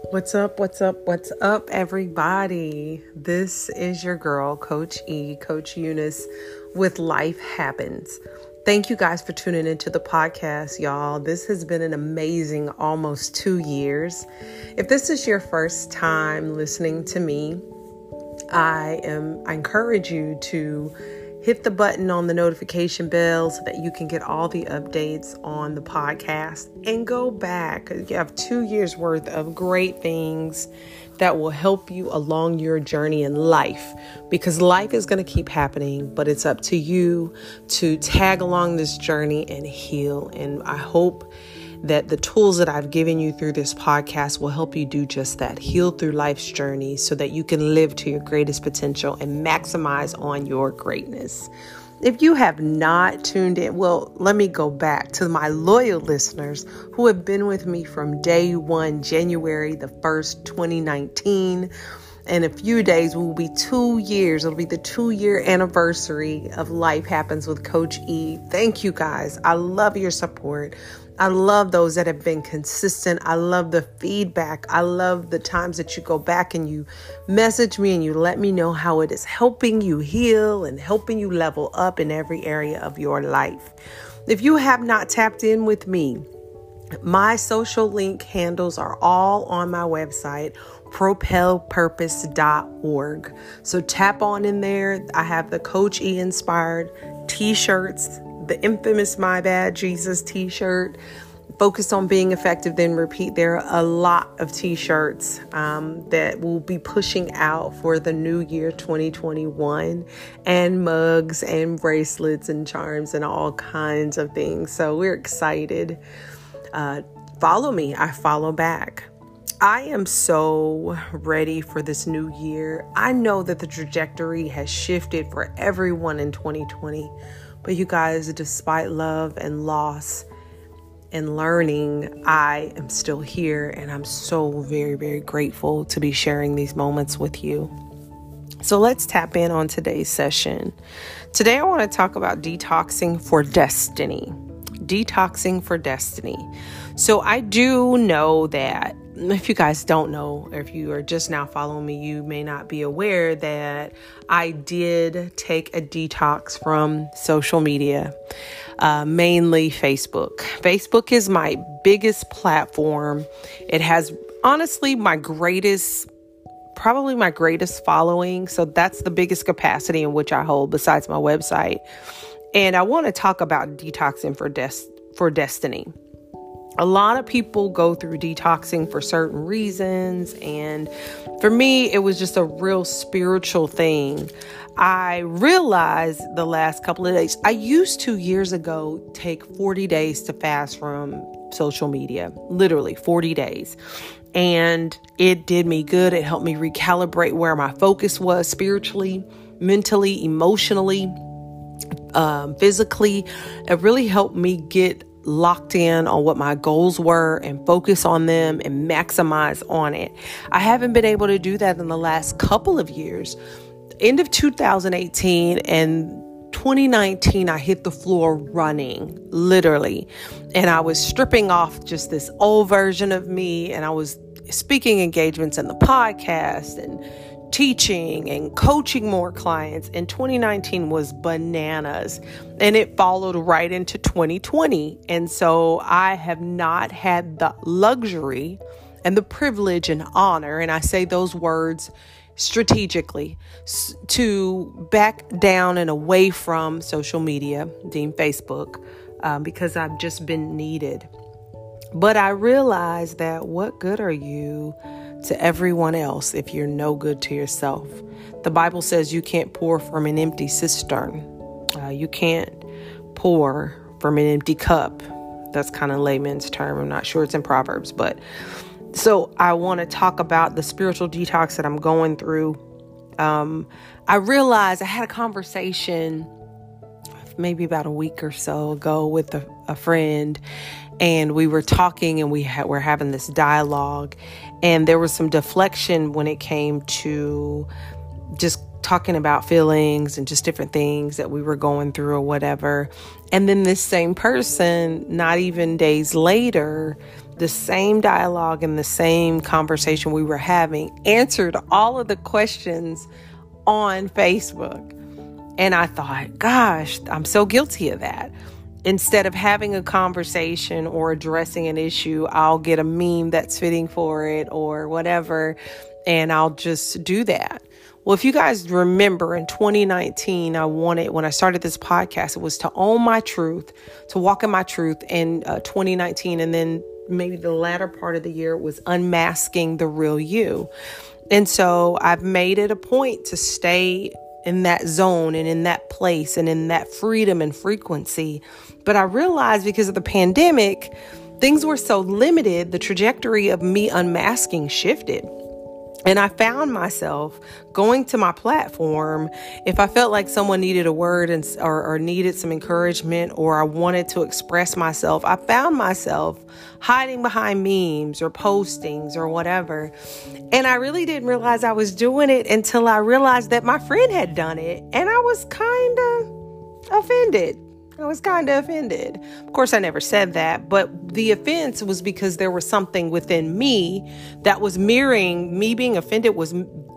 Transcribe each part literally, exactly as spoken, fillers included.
What's up? What's up? What's up, everybody? This is your girl, Coach E, Coach Eunice with Life Happens. Thank you guys for tuning into the podcast, y'all. This has been an amazing almost two years. If this is your first time listening to me, I am I encourage you to hit the button on the notification bell so that you can get all the updates on the podcast and go back. You have two years worth of great things that will help you along your journey in life, because life is going to keep happening, but it's up to you to tag along this journey and heal. And I hope that the tools that I've given you through this podcast will help you do just that, heal through life's journey so that you can live to your greatest potential and maximize on your greatness. If you have not tuned in, well, let me go back to my loyal listeners who have been with me from day one, January the first, twenty nineteen. In a few days, will be two years. It'll be the two-year anniversary of Life Happens with Coach E. Thank you, guys. I love your support. I love those that have been consistent. I love the feedback. I love the times that you go back and you message me and you let me know how it is helping you heal and helping you level up in every area of your life. If you have not tapped in with me, my social link handles are all on my website, propel purpose dot org. So tap on in there. I have the Coach E inspired t-shirts, the infamous My Bad Jesus t-shirt, focus on being effective, then repeat. There are a lot of t-shirts um, that will be pushing out for the new year twenty twenty-one, and mugs and bracelets and charms and all kinds of things. So we're excited. Uh, follow me. I follow back. I am so ready for this new year. I know that the trajectory has shifted for everyone in twenty twenty, but you guys, despite love and loss and learning, I am still here, and I'm so very, very grateful to be sharing these moments with you. So let's tap in on today's session. Today, I want to talk about detoxing for destiny. Detoxing for destiny. So I do know that, if you guys don't know, or if you are just now following me, you may not be aware that I did take a detox from social media, uh, mainly Facebook. Facebook is my biggest platform. It has honestly my greatest, probably my greatest following. So that's the biggest capacity in which I hold besides my website. And I want to talk about detoxing for des- for destiny. A lot of people go through detoxing for certain reasons. And for me, it was just a real spiritual thing. I realized the last couple of days, I used to years ago take forty days to fast from social media, literally forty days. And it did me good. It helped me recalibrate where my focus was spiritually, mentally, emotionally, um, physically. It really helped me get locked in on what my goals were and focus on them and maximize on it. I haven't been able to do that in the last couple of years. End of two thousand eighteen and twenty nineteen, I hit the floor running, literally. And I was stripping off just this old version of me, and I was speaking engagements in the podcast and teaching and coaching more clients. And twenty nineteen was bananas, and it followed right into twenty twenty. And so I have not had the luxury and the privilege and honor, and I say those words strategically, to back down and away from social media, deemed Facebook, um, because I've just been needed. But I realized that what good are you to everyone else if you're no good to yourself? The Bible says you can't pour from an empty cistern. Uh, you can't pour from an empty cup. That's kind of layman's term. I'm not sure it's in Proverbs, but so I want to talk about the spiritual detox that I'm going through. Um, I realized I had a conversation maybe about a week or so ago with a, a friend, and we were talking and we ha- were having this dialogue, and there was some deflection when it came to just talking about feelings and just different things that we were going through or whatever. And then this same person, not even days later, the same dialogue and the same conversation we were having, answered all of the questions on Facebook. And I thought, gosh, I'm so guilty of that. Instead of having a conversation or addressing an issue, I'll get a meme that's fitting for it or whatever, and I'll just do that. Well, if you guys remember, in twenty nineteen, I wanted, when I started this podcast, it was to own my truth, to walk in my truth in uh, twenty nineteen. And then maybe the latter part of the year was unmasking the real you. And so I've made it a point to stay in that zone and in that place and in that freedom and frequency. But I realized because of the pandemic, things were so limited, the trajectory of me unmasking shifted. And I found myself going to my platform if I felt like someone needed a word and or, or needed some encouragement, or I wanted to express myself. I found myself hiding behind memes or postings or whatever. And I really didn't realize I was doing it until I realized that my friend had done it. And I was kind of offended. I was kind of offended. Of course, I never said that, but the offense was because there was something within me that was mirroring me. Being offended was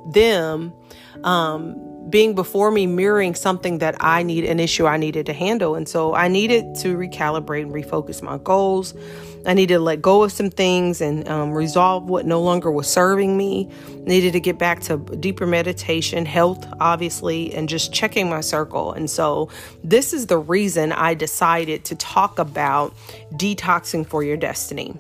them um, being before me, mirroring something that I need, an issue I needed to handle. And so I needed to recalibrate and refocus my goals. I needed to let go of some things and um, resolve what no longer was serving me. Needed to get back to deeper meditation, health, obviously, and just checking my circle. And so this is the reason I decided to talk about detoxing for your destiny.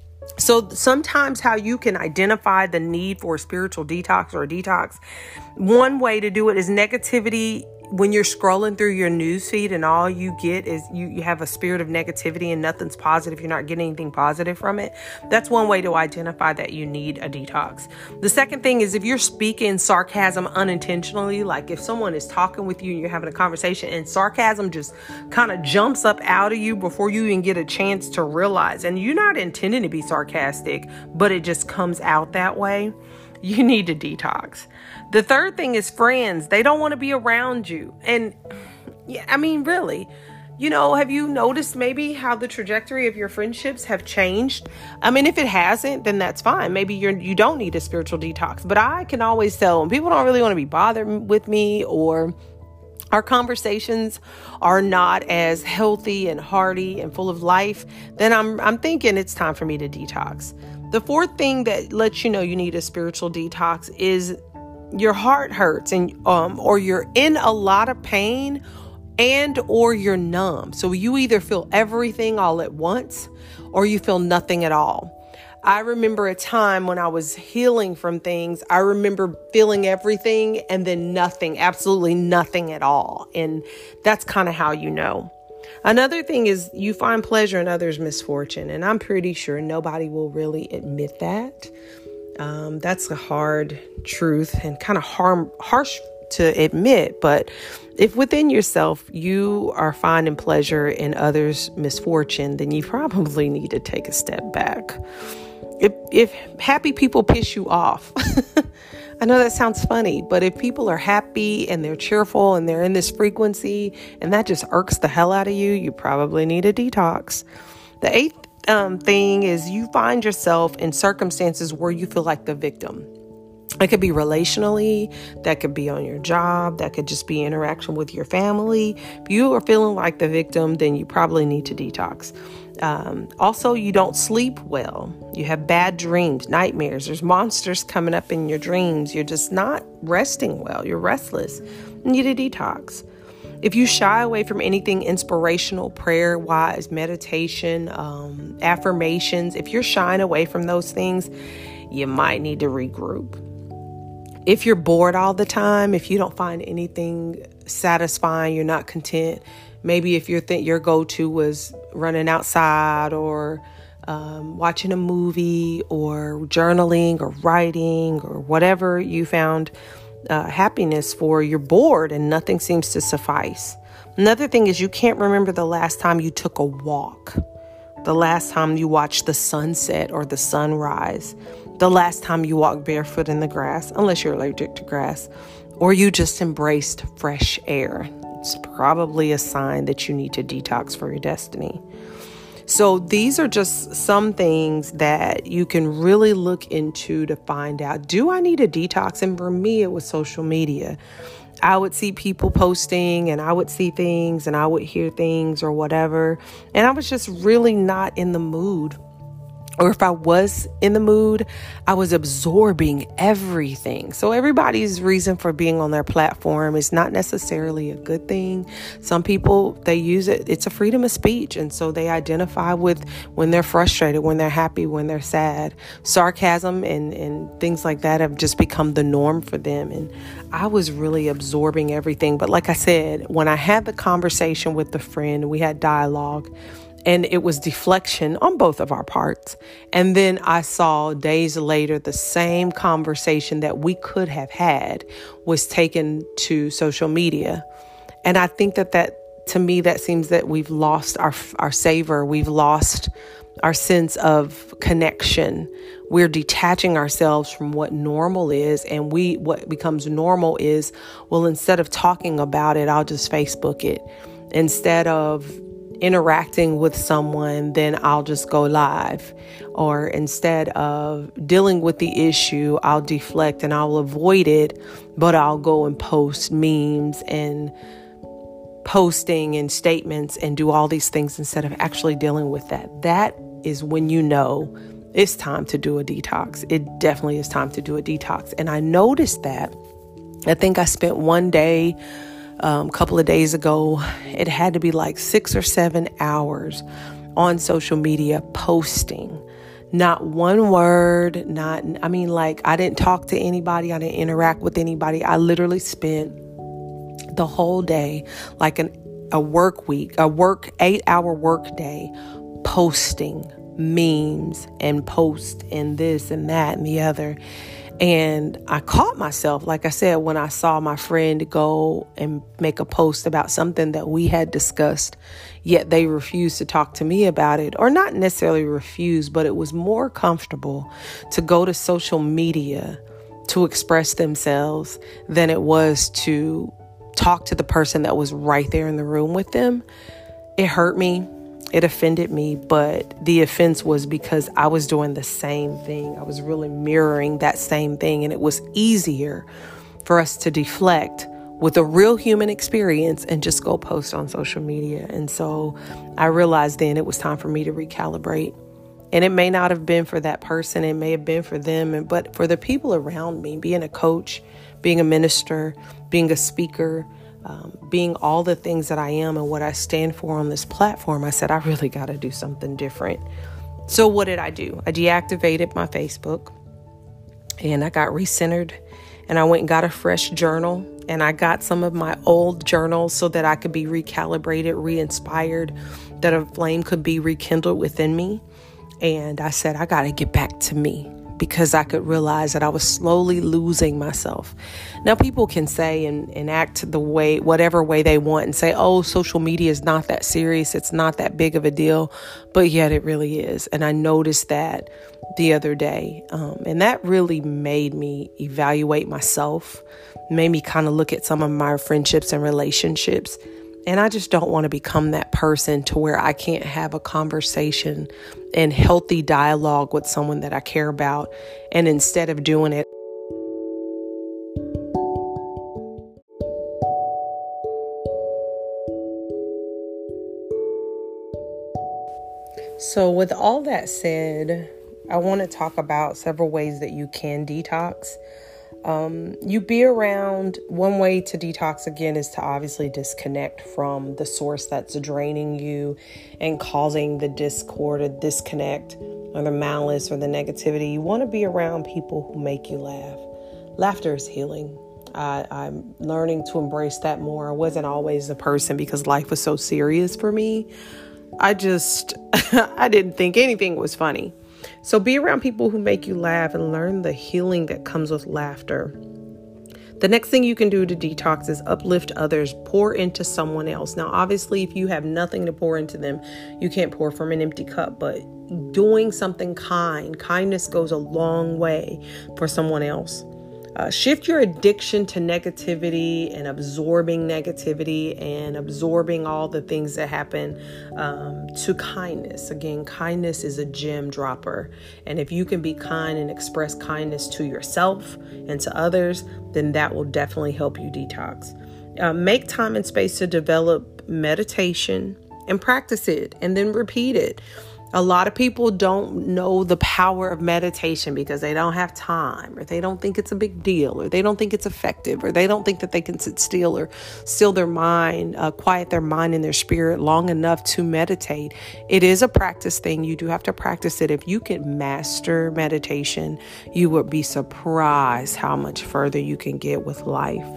So sometimes how you can identify the need for a spiritual detox or a detox, one way to do it is negativity. When you're scrolling through your news feed and all you get is you, you have a spirit of negativity and nothing's positive, you're not getting anything positive from it. That's one way to identify that you need a detox. The second thing is if you're speaking sarcasm unintentionally, like if someone is talking with you and you're having a conversation and sarcasm just kind of jumps up out of you before you even get a chance to realize, and you're not intending to be sarcastic, but it just comes out that way, you need to detox. The third thing is friends. They don't want to be around you. And yeah, I mean, really, you know, have you noticed maybe how the trajectory of your friendships have changed? I mean, if it hasn't, then that's fine. Maybe you're, you don't need a spiritual detox. But I can always tell when people don't really want to be bothered with me, or our conversations are not as healthy and hearty and full of life, then I'm I'm thinking it's time for me to detox. The fourth thing that lets you know you need a spiritual detox is your heart hurts and um or you're in a lot of pain and or you're numb. So you either feel everything all at once or you feel nothing at all. I remember a time when I was healing from things. I remember feeling everything and then nothing, absolutely nothing at all. And that's kind of how you know. Another thing is you find pleasure in others' misfortune. And I'm pretty sure nobody will really admit that. Um, that's a hard truth and kind of harm, harsh to admit. But if within yourself you are finding pleasure in others' misfortune, then you probably need to take a step back. If, if happy people piss you off, I know that sounds funny, but if people are happy and they're cheerful and they're in this frequency and that just irks the hell out of you, you probably need a detox. The eighth um, thing is you find yourself in circumstances where you feel like the victim. It could be relationally, that could be on your job, that could just be interaction with your family. If you are feeling like the victim, then you probably need to detox. Um, also, you don't sleep well. You have bad dreams, nightmares. There's monsters coming up in your dreams. You're just not resting well. You're restless. You need a detox. If you shy away from anything inspirational, prayer-wise, meditation, um, affirmations, if you're shying away from those things, you might need to regroup. If you're bored all the time, if you don't find anything satisfying, you're not content. Maybe if your th- your go-to was running outside or um, watching a movie or journaling or writing or whatever you found uh, happiness for, you're bored and nothing seems to suffice. Another thing is you can't remember the last time you took a walk, the last time you watched the sunset or the sunrise, the last time you walked barefoot in the grass, unless you're allergic to grass, or you just embraced fresh air. It's probably a sign that you need to detox for your destiny. So these are just some things that you can really look into to find out, do I need a detox? And for me, it was social media. I would see people posting and I would see things and I would hear things or whatever. And I was just really not in the mood. Or if I was in the mood, I was absorbing everything. So everybody's reason for being on their platform is not necessarily a good thing. Some people, they use it. It's a freedom of speech. And so they identify with when they're frustrated, when they're happy, when they're sad. Sarcasm and, and things like that have just become the norm for them. And I was really absorbing everything. But like I said, when I had the conversation with the friend, we had dialogue. And it was deflection on both of our parts. And then I saw days later the same conversation that we could have had was taken to social media. And I think that that, to me, that seems that we've lost our our savor. We've lost our sense of connection. We're detaching ourselves from what normal is. And we what becomes normal is, well, instead of talking about it, I'll just Facebook it. Instead of interacting with someone, then I'll just go live. Or instead of dealing with the issue, I'll deflect and I'll avoid it, but I'll go and post memes and posting and statements and do all these things instead of actually dealing with that. That is when you know it's time to do a detox. It definitely is time to do a detox. And I noticed that. I think I spent one day Um, a couple of days ago, it had to be like six or seven hours on social media posting. Not one word, not, I mean, like I didn't talk to anybody. I didn't interact with anybody. I literally spent the whole day, like an, a work week, a work eight hour work day, posting memes and post and this and that and the other. And I caught myself, like I said, when I saw my friend go and make a post about something that we had discussed, yet they refused to talk to me about it, or not necessarily refused, but it was more comfortable to go to social media to express themselves than it was to talk to the person that was right there in the room with them. It hurt me. It offended me, but the offense was because I was doing the same thing. I was really mirroring that same thing, and it was easier for us to deflect with a real human experience and just go post on social media. And so I realized then it was time for me to recalibrate. And it may not have been for that person. It may have been for them, but for the people around me, being a coach, being a minister, being a speaker, Um, being all the things that I am and what I stand for on this platform, I said, I really got to do something different. So what did I do? I deactivated my Facebook and I got recentered, and I went and got a fresh journal, and I got some of my old journals so that I could be recalibrated, re-inspired, that a flame could be rekindled within me. And I said, I got to get back to me, because I could realize that I was slowly losing myself. Now, people can say and, and act the way, whatever way they want, and say, oh, social media is not that serious. It's not that big of a deal. But yet it really is. And I noticed that the other day. Um, and that really made me evaluate myself, made me kind of look at some of my friendships and relationships. And I just don't want to become that person to where I can't have a conversation and healthy dialogue with someone that I care about. And instead of doing it, so with all that said, I want to talk about several ways that you can detox. Um, you be around, one way to detox again is to obviously disconnect from the source that's draining you and causing the discord or disconnect or the malice or the negativity. You want to be around people who make you laugh. Laughter is healing. I, I'm learning to embrace that more. I wasn't always the person, because life was so serious for me. I just, I didn't think anything was funny. So be around people who make you laugh and learn the healing that comes with laughter. The next thing you can do to detox is uplift others, pour into someone else. Now, obviously, if you have nothing to pour into them, you can't pour from an empty cup, but doing something kind, kindness goes a long way for someone else. Uh, shift your addiction to negativity and absorbing negativity and absorbing all the things that happen um, to kindness. Again, kindness is a gem dropper. And if you can be kind and express kindness to yourself and to others, then that will definitely help you detox. Uh, make time and space to develop meditation and practice it and then repeat it. A lot of people don't know the power of meditation because they don't have time, or they don't think it's a big deal, or they don't think it's effective, or they don't think that they can sit still or still their mind, uh, quiet their mind and their spirit long enough to meditate. It is a practice thing. You do have to practice it. If you can master meditation, you would be surprised how much further you can get with life.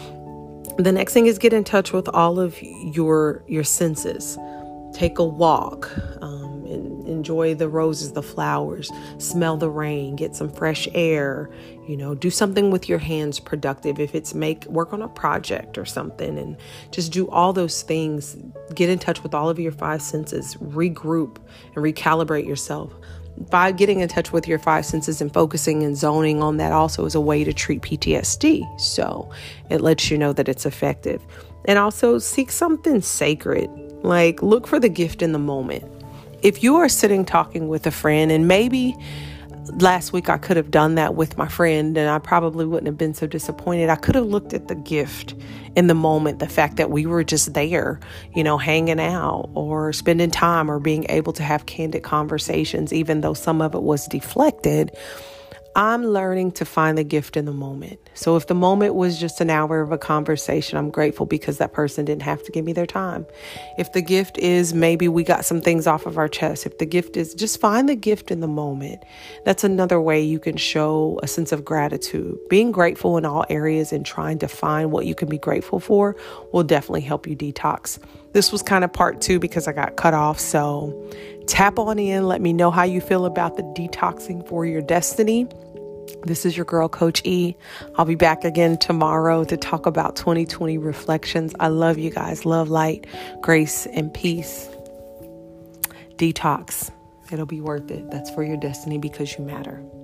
The next thing is get in touch with all of your your senses. Take a walk, um, and enjoy the roses, the flowers, smell the rain, get some fresh air, you know, do something with your hands productive. If it's make work on a project or something, and just do all those things. Get in touch with all of your five senses, regroup and recalibrate yourself. By getting in touch with your five senses and focusing and zoning on that also is a way to treat P T S D. So it lets you know that it's effective. And also seek something sacred. Like, look for the gift in the moment. If you are sitting talking with a friend, and maybe last week I could have done that with my friend and I probably wouldn't have been so disappointed. I could have looked at the gift in the moment, the fact that we were just there, you know, hanging out or spending time or being able to have candid conversations, even though some of it was deflected. I'm learning to find the gift in the moment. So if the moment was just an hour of a conversation, I'm grateful because that person didn't have to give me their time. If the gift is maybe we got some things off of our chest, if the gift is just find the gift in the moment. That's another way you can show a sense of gratitude. Being grateful in all areas and trying to find what you can be grateful for will definitely help you detox. This was kind of part two because I got cut off. So tap on in. Let me know how you feel about the detoxing for your destiny. This is your girl, Coach E. I'll be back again tomorrow to talk about twenty twenty reflections. I love you guys. Love, light, grace, and peace. Detox. It'll be worth it. That's for your destiny because you matter.